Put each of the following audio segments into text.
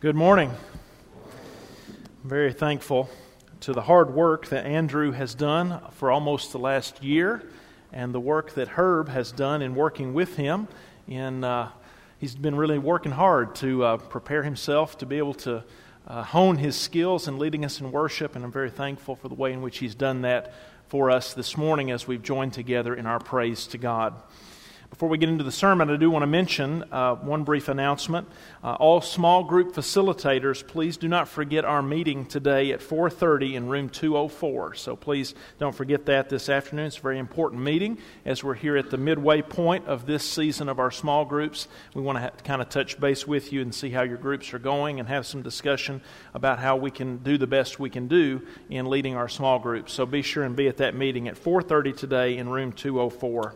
Good morning. I'm very thankful to the hard work that Andrew has done for almost the last year and the work that Herb has done in working with him. He's been really working hard to prepare himself to be able to hone his skills in leading us in worship, and I'm very thankful for the way in which he's done that for us this morning as we've joined together in our praise to God. Before we get into the sermon, I do want to mention one brief announcement. All small group facilitators, please do not forget our meeting today at 4:30 in room 204. So please don't forget that this afternoon. It's a very important meeting as we're here at the midway point of this season of our small groups. We want to kind of touch base with you and see how your groups are going and have some discussion about how we can do the best we can do in leading our small groups. So be sure and be at that meeting at 4:30 today in room 204.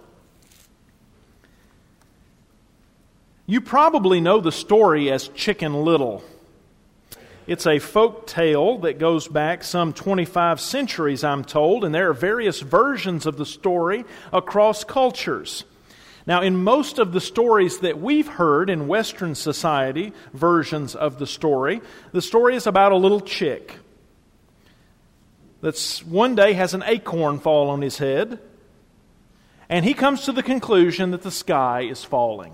You probably know the story as Chicken Little. It's a folk tale that goes back some 25 centuries, I'm told, and there are various versions of the story across cultures. Now, in most of the stories that we've heard in Western society, versions of the story is about a little chick that's one day has an acorn fall on his head, and he comes to the conclusion that the sky is falling.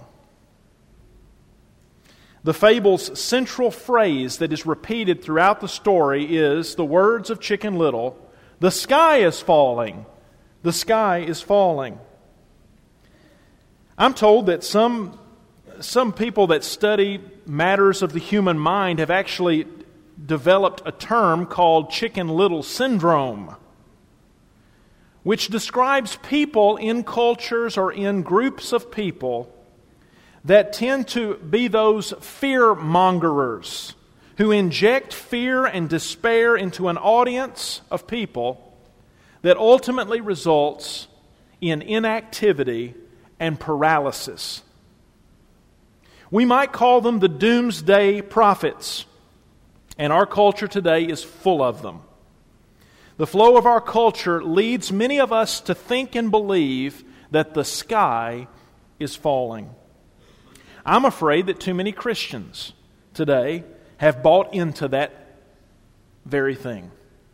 The fable's central phrase that is repeated throughout the story is the words of Chicken Little, "The sky is falling. The sky is falling." I'm told that some people that study matters of the human mind have actually developed a term called Chicken Little syndrome, which describes people in cultures or in groups of people that tend to be those fear-mongerers who inject fear and despair into an audience of people that ultimately results in inactivity and paralysis. We might call them the doomsday prophets, and our culture today is full of them. The flow of our culture leads many of us to think and believe that the sky is falling. I'm afraid that too many Christians today have bought into that very thing.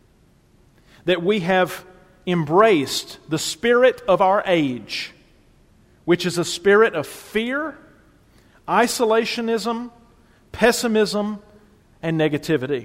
That we have embraced the spirit of our age, which is a spirit of fear, isolationism, pessimism, and negativity.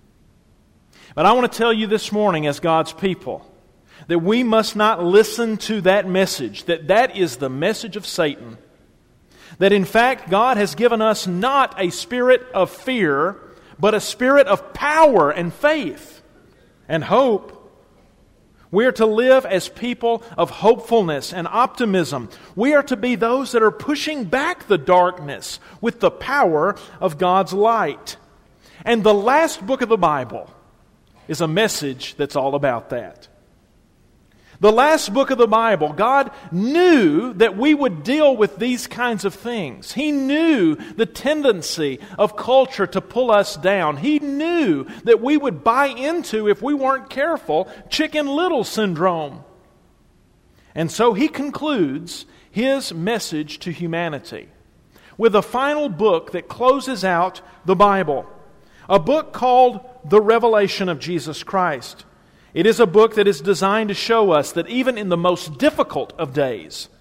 But I want to tell you this morning as God's people that we must not listen to that message, that is the message of Satan. That in fact God has given us not a spirit of fear, but a spirit of power and faith and hope. We are to live as people of hopefulness and optimism. We are to be those that are pushing back the darkness with the power of God's light. And the last book of the Bible is a message that's all about that. The last book of the Bible, God knew that we would deal with these kinds of things. He knew the tendency of culture to pull us down. He knew that we would buy into, if we weren't careful, Chicken Little syndrome. And so He concludes His message to humanity with a final book that closes out the Bible. A book called The Revelation of Jesus Christ. It is a book that is designed to show us that even in the most difficult of days,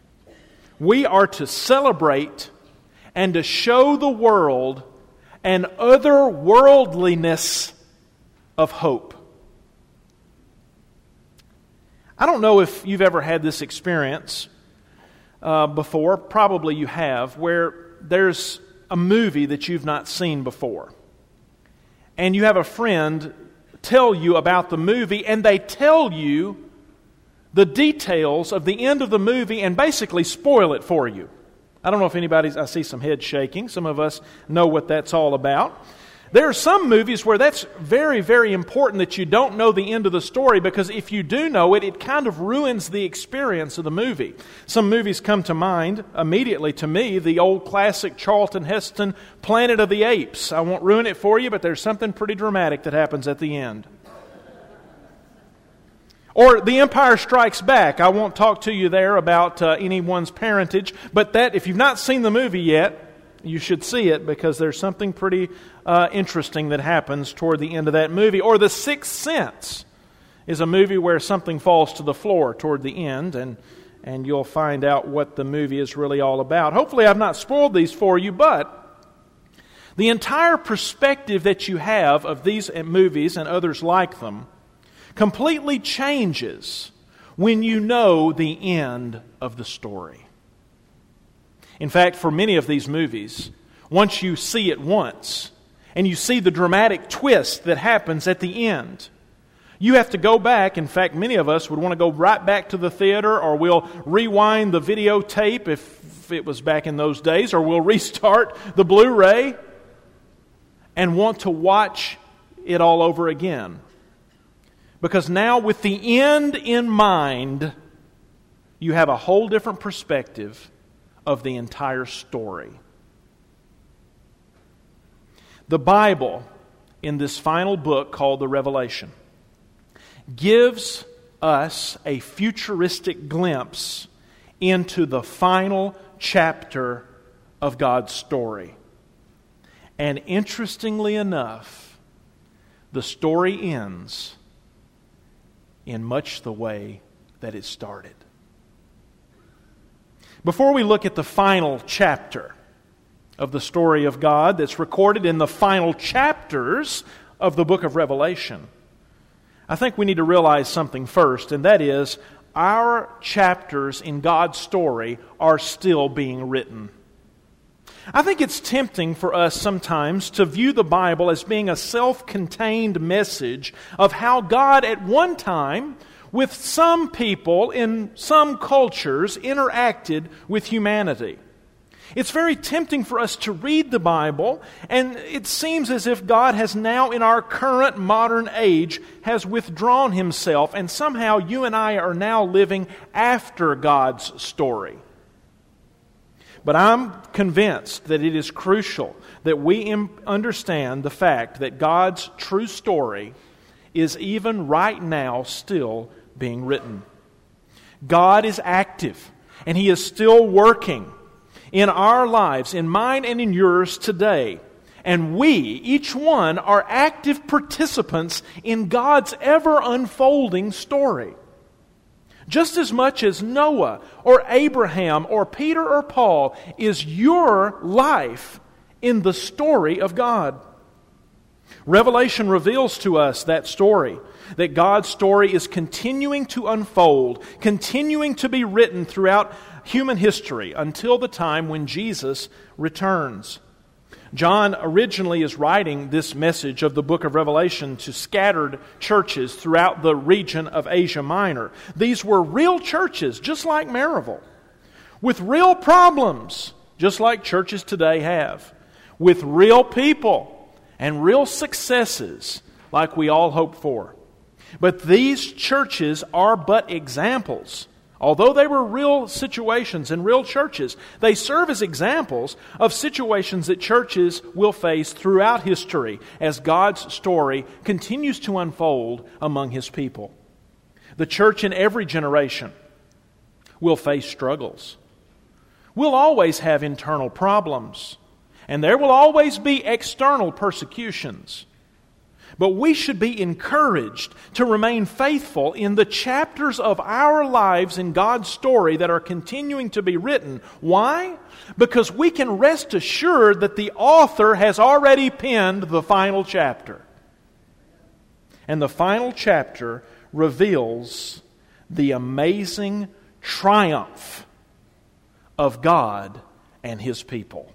we are to celebrate and to show the world an otherworldliness of hope. I don't know if you've ever had this experience before. Probably you have, where there's a movie that you've not seen before. And you have a friend tell you about the movie, and they tell you the details of the end of the movie and basically spoil it for you. I don't know if I see some head shaking. Some of us know what that's all about. There are some movies where that's very, very important that you don't know the end of the story, because if you do know it, it kind of ruins the experience of the movie. Some movies come to mind immediately to me, the old classic Charlton Heston, Planet of the Apes. I won't ruin it for you, but there's something pretty dramatic that happens at the end. Or The Empire Strikes Back. I won't talk to you there about anyone's parentage, but that, if you've not seen the movie yet, you should see it because there's something pretty interesting that happens toward the end of that movie. Or The Sixth Sense is a movie where something falls to the floor toward the end, and you'll find out what the movie is really all about. Hopefully I've not spoiled these for you, but the entire perspective that you have of these movies and others like them completely changes when you know the end of the story. In fact, for many of these movies, once you see it once, and you see the dramatic twist that happens at the end, you have to go back. In fact, many of us would want to go right back to the theater, or we'll rewind the videotape if it was back in those days, or we'll restart the Blu-ray and want to watch it all over again. Because now with the end in mind, you have a whole different perspective of the entire story. The Bible, in this final book called the Revelation, gives us a futuristic glimpse into the final chapter of God's story. And interestingly enough, the story ends in much the way that it started. Before we look at the final chapter of the story of God that's recorded in the final chapters of the book of Revelation, I think we need to realize something first, and that is our chapters in God's story are still being written. I think it's tempting for us sometimes to view the Bible as being a self-contained message of how God at one time, with some people in some cultures, interacted with humanity. It's very tempting for us to read the Bible, and it seems as if God has now, in our current modern age, has withdrawn Himself, and somehow you and I are now living after God's story. But I'm convinced that it is crucial that we understand the fact that God's true story is even right now still being written. God is active, and He is still working in our lives, in mine and in yours today. And we, each one, are active participants in God's ever-unfolding story. Just as much as Noah or Abraham or Peter or Paul is your life in the story of God. Revelation reveals to us that story, that God's story is continuing to unfold, continuing to be written throughout human history until the time when Jesus returns. John originally is writing this message of the book of Revelation to scattered churches throughout the region of Asia Minor. These were real churches, just like Maryville, with real problems, just like churches today have, with real people and real successes, like we all hope for. But these churches are but examples. Although they were real situations and real churches, they serve as examples of situations that churches will face throughout history as God's story continues to unfold among His people. The church in every generation will face struggles. We'll always have internal problems, and there will always be external persecutions. But we should be encouraged to remain faithful in the chapters of our lives in God's story that are continuing to be written. Why? Because we can rest assured that the author has already penned the final chapter. And the final chapter reveals the amazing triumph of God and His people.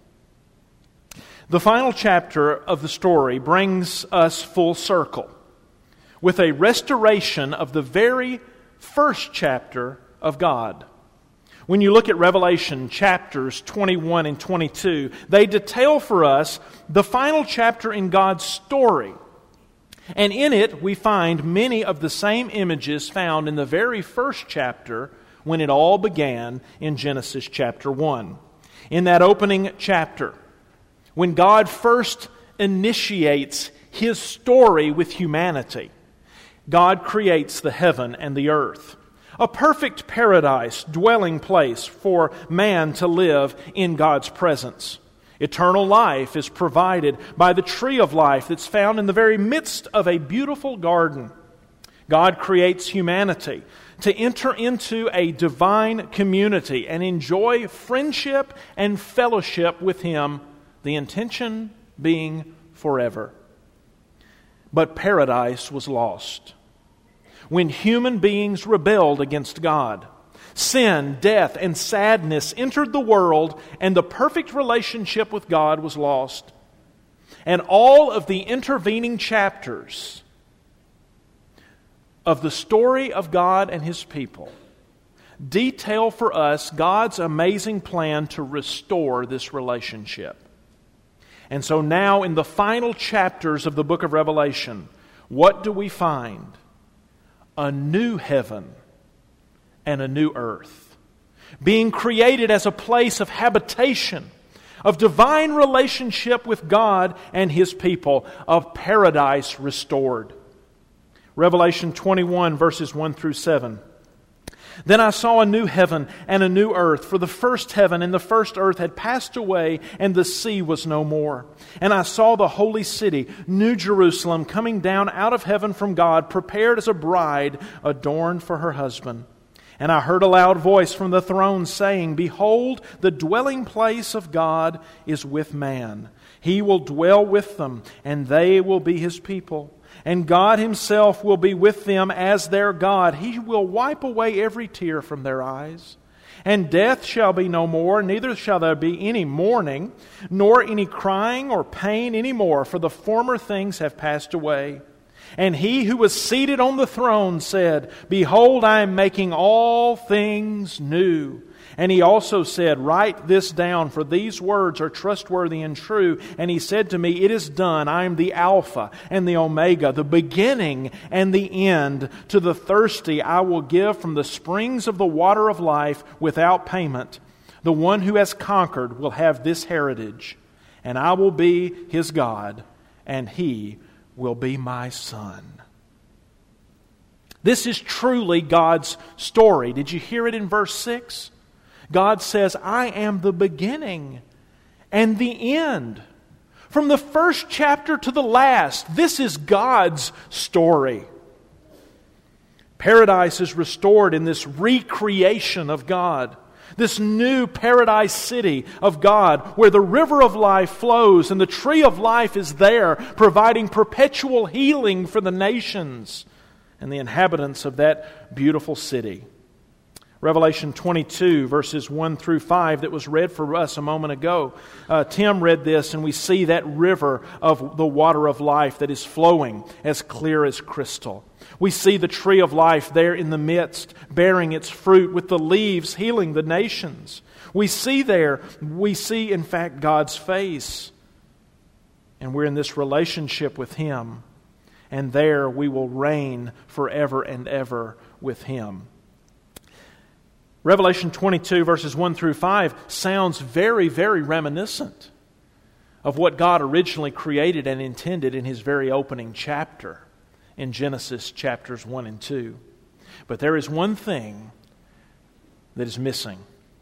The final chapter of the story brings us full circle with a restoration of the very first chapter of God. When you look at Revelation chapters 21 and 22, they detail for us the final chapter in God's story. And in it we find many of the same images found in the very first chapter when it all began in Genesis chapter 1. In that opening chapter, when God first initiates His story with humanity, God creates the heaven and the earth, a perfect paradise, dwelling place for man to live in God's presence. Eternal life is provided by the tree of life that's found in the very midst of a beautiful garden. God creates humanity to enter into a divine community and enjoy friendship and fellowship with Him, the intention being forever. But paradise was lost when human beings rebelled against God. Sin, death, and sadness entered the world, and the perfect relationship with God was lost. And all of the intervening chapters of the story of God and His people detail for us God's amazing plan to restore this relationship. And so now in the final chapters of the book of Revelation, what do we find? A new heaven and a new earth, being created as a place of habitation, of divine relationship with God and His people, of paradise restored. Revelation 21, verses 1 through 7. Then I saw a new heaven and a new earth, for the first heaven and the first earth had passed away, and the sea was no more. And I saw the holy city, New Jerusalem, coming down out of heaven from God, prepared as a bride adorned for her husband. And I heard a loud voice from the throne saying, Behold, the dwelling place of God is with man. He will dwell with them, and they will be His people. And God Himself will be with them as their God. He will wipe away every tear from their eyes. And death shall be no more, neither shall there be any mourning, nor any crying or pain any more, for the former things have passed away. And He who was seated on the throne said, Behold, I am making all things new. And He also said, Write this down, for these words are trustworthy and true. And He said to me, It is done. I am the Alpha and the Omega, the beginning and the end. To the thirsty I will give from the springs of the water of life without payment. The one who has conquered will have this heritage, and I will be his God, and he will be my son. This is truly God's story. Did you hear it in verse 6? God says, I am the beginning and the end. From the first chapter to the last, this is God's story. Paradise is restored in this recreation of God. This new paradise city of God where the river of life flows and the tree of life is there, providing perpetual healing for the nations and the inhabitants of that beautiful city. Revelation 22, verses 1 through 5, that was read for us a moment ago. Tim read this, and we see that river of the water of life that is flowing as clear as crystal. We see the tree of life there in the midst, bearing its fruit with the leaves healing the nations. We see in fact God's face. And we're in this relationship with Him. And there we will reign forever and ever with Him. Revelation 22, verses 1 through 5 sounds very, very reminiscent of what God originally created and intended in His very opening chapter in Genesis chapters 1 and 2. But there is one thing that is missing.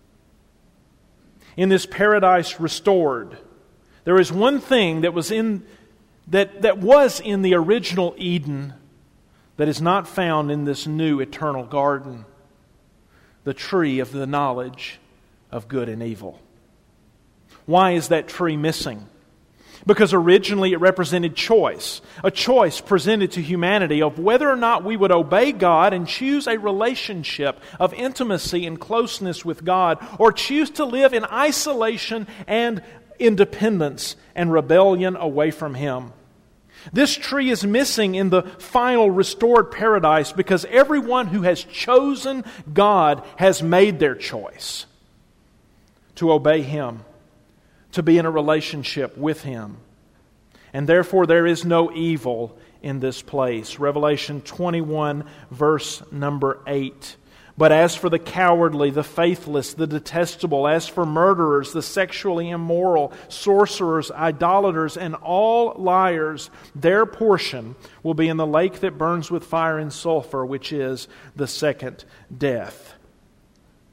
In this paradise restored, there is one thing that was in the original Eden that is not found in this new eternal garden. The tree of the knowledge of good and evil. Why is that tree missing? Because originally it represented choice. A choice presented to humanity of whether or not we would obey God and choose a relationship of intimacy and closeness with God, or choose to live in isolation and independence and rebellion away from Him. This tree is missing in the final restored paradise because everyone who has chosen God has made their choice to obey Him, to be in a relationship with Him. And therefore there is no evil in this place. Revelation 21, verse number 8. But as for the cowardly, the faithless, the detestable, as for murderers, the sexually immoral, sorcerers, idolaters, and all liars, their portion will be in the lake that burns with fire and sulfur, which is the second death.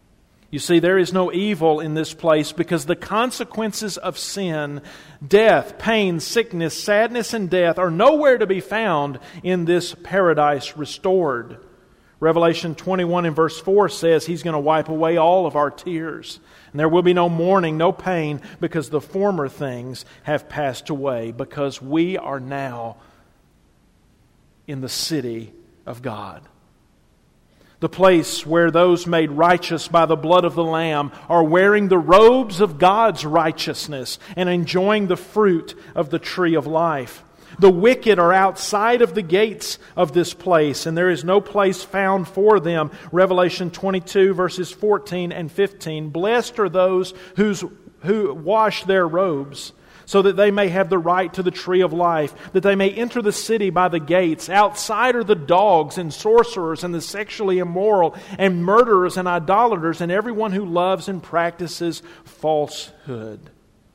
You see, there is no evil in this place because the consequences of sin, death, pain, sickness, sadness, and death are nowhere to be found in this paradise restored. Revelation 21 and verse 4 says He's going to wipe away all of our tears. And there will be no mourning, no pain, because the former things have passed away, because we are now in the city of God. The place where those made righteous by the blood of the Lamb are wearing the robes of God's righteousness and enjoying the fruit of the tree of life. The wicked are outside of the gates of this place, and there is no place found for them. Revelation 22 verses 14 and 15. Blessed are those who wash their robes, so that they may have the right to the tree of life, that they may enter the city by the gates. Outside are the dogs and sorcerers and the sexually immoral and murderers and idolaters and everyone who loves and practices falsehood.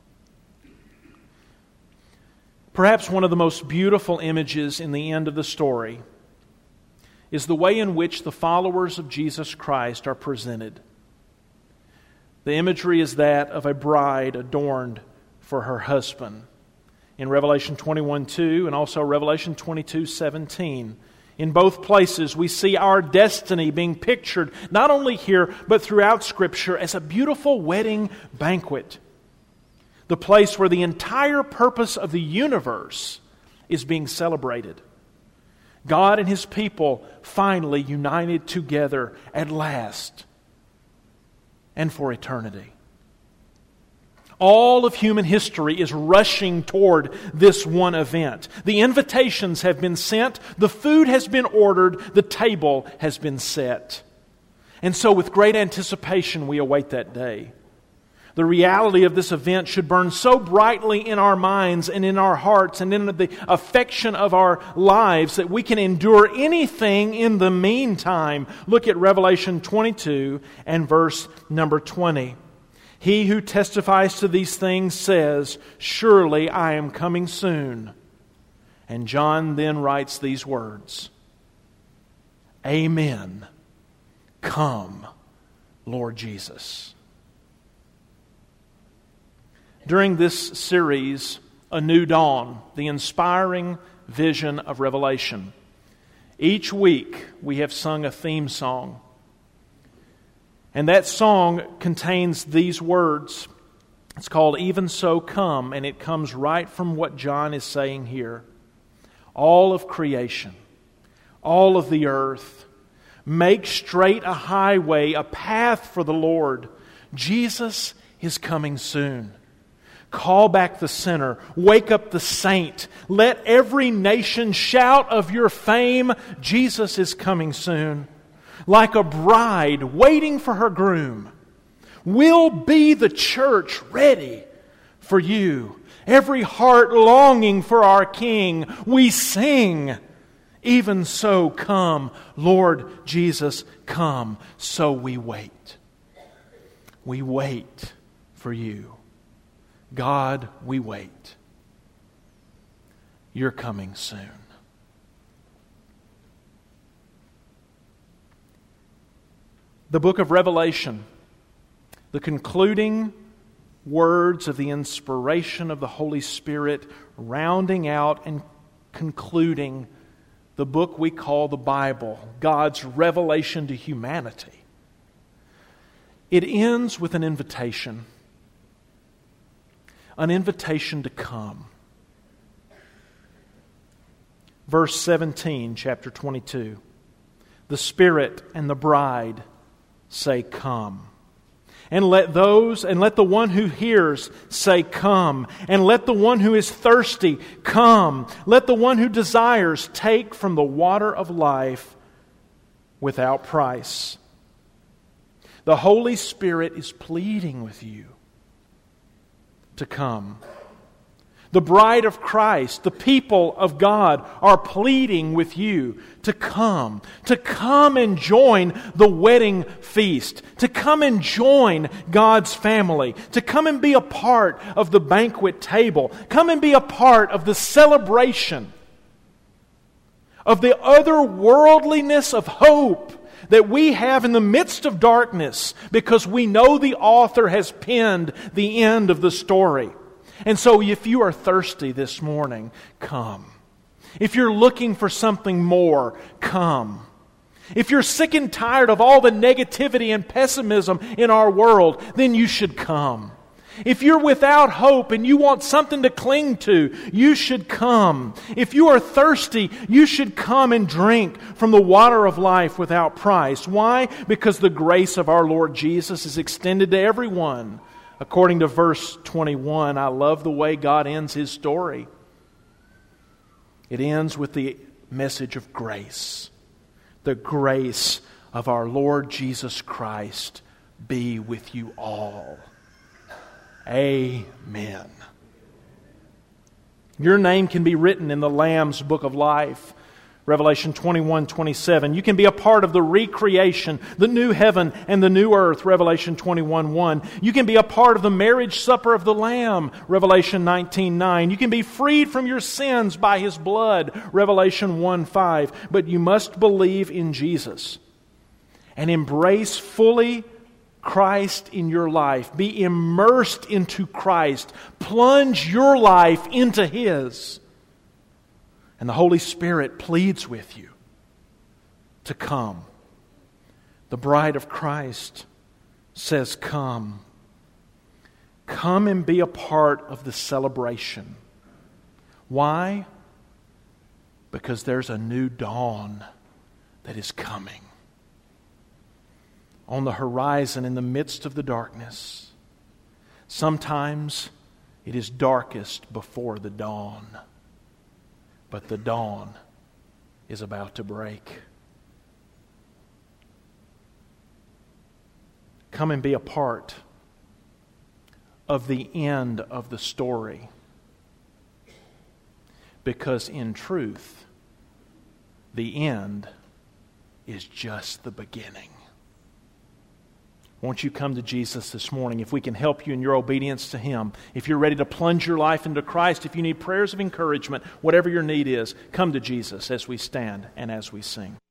Perhaps one of the most beautiful images in the end of the story is the way in which the followers of Jesus Christ are presented. The imagery is that of a bride adorned for her husband. In Revelation 21:2 and also Revelation 22:17. In both places we see our destiny being pictured not only here but throughout Scripture as a beautiful wedding banquet. The place where the entire purpose of the universe is being celebrated. God and His people finally united together at last and for eternity. All of human history is rushing toward this one event. The invitations have been sent, the food has been ordered, the table has been set. And so with great anticipation we await that day. The reality of this event should burn so brightly in our minds and in our hearts and in the affection of our lives that we can endure anything in the meantime. Look at Revelation 22 and verse number 20. He who testifies to these things says, "Surely I am coming soon." And John then writes these words, "Amen. Come, Lord Jesus." During this series, A New Dawn, the inspiring vision of Revelation, each week we have sung a theme song. And that song contains these words. It's called "Even So Come," and it comes right from what John is saying here. All of creation, all of the earth, make straight a highway, a path for the Lord. Jesus is coming soon. Call back the sinner. Wake up the saint. Let every nation shout of your fame. Jesus is coming soon. Like a bride waiting for her groom, will be the church ready for you. Every heart longing for our King. We sing, "Even so come, Lord Jesus, come." So we wait. We wait for you. God, we wait. You're coming soon. The book of Revelation, the concluding words of the inspiration of the Holy Spirit, rounding out and concluding the book we call the Bible, God's revelation to humanity. It ends with an invitation to come. Verse 17, chapter 22. The Spirit and the bride say, "Come." And let the one who hears say, "Come." And let the one who is thirsty come. Let the one who desires take from the water of life without price. The Holy Spirit is pleading with you to come. The bride of Christ, the people of God, are pleading with you to come and join the wedding feast, to come and join God's family, to come and be a part of the banquet table, come and be a part of the celebration of the otherworldliness of hope that we have in the midst of darkness because we know the author has penned the end of the story. And so if you are thirsty this morning, come. If you're looking for something more, come. If you're sick and tired of all the negativity and pessimism in our world, then you should come. If you're without hope and you want something to cling to, you should come. If you are thirsty, you should come and drink from the water of life without price. Why? Because the grace of our Lord Jesus is extended to everyone. According to verse 21, I love the way God ends His story. It ends with the message of grace. The grace of our Lord Jesus Christ be with you all. Amen. Your name can be written in the Lamb's Book of Life. Revelation 21:27. You can be a part of the recreation, the new heaven and the new earth. Revelation 21:1. You can be a part of the marriage supper of the Lamb. Revelation 19:9. You can be freed from your sins by His blood. Revelation 1:5. But you must believe in Jesus and embrace fully Christ in your life. Be immersed into Christ. Plunge your life into His. And the Holy Spirit pleads with you to come. The bride of Christ says, come. Come and be a part of the celebration. Why? Because there's a new dawn that is coming. On the horizon, in the midst of the darkness. Sometimes it is darkest before the dawn. But the dawn is about to break. Come and be a part of the end of the story. Because in truth, the end is just the beginning. Won't you come to Jesus this morning? If we can help you in your obedience to Him, if you're ready to plunge your life into Christ, if you need prayers of encouragement, whatever your need is, come to Jesus as we stand and as we sing.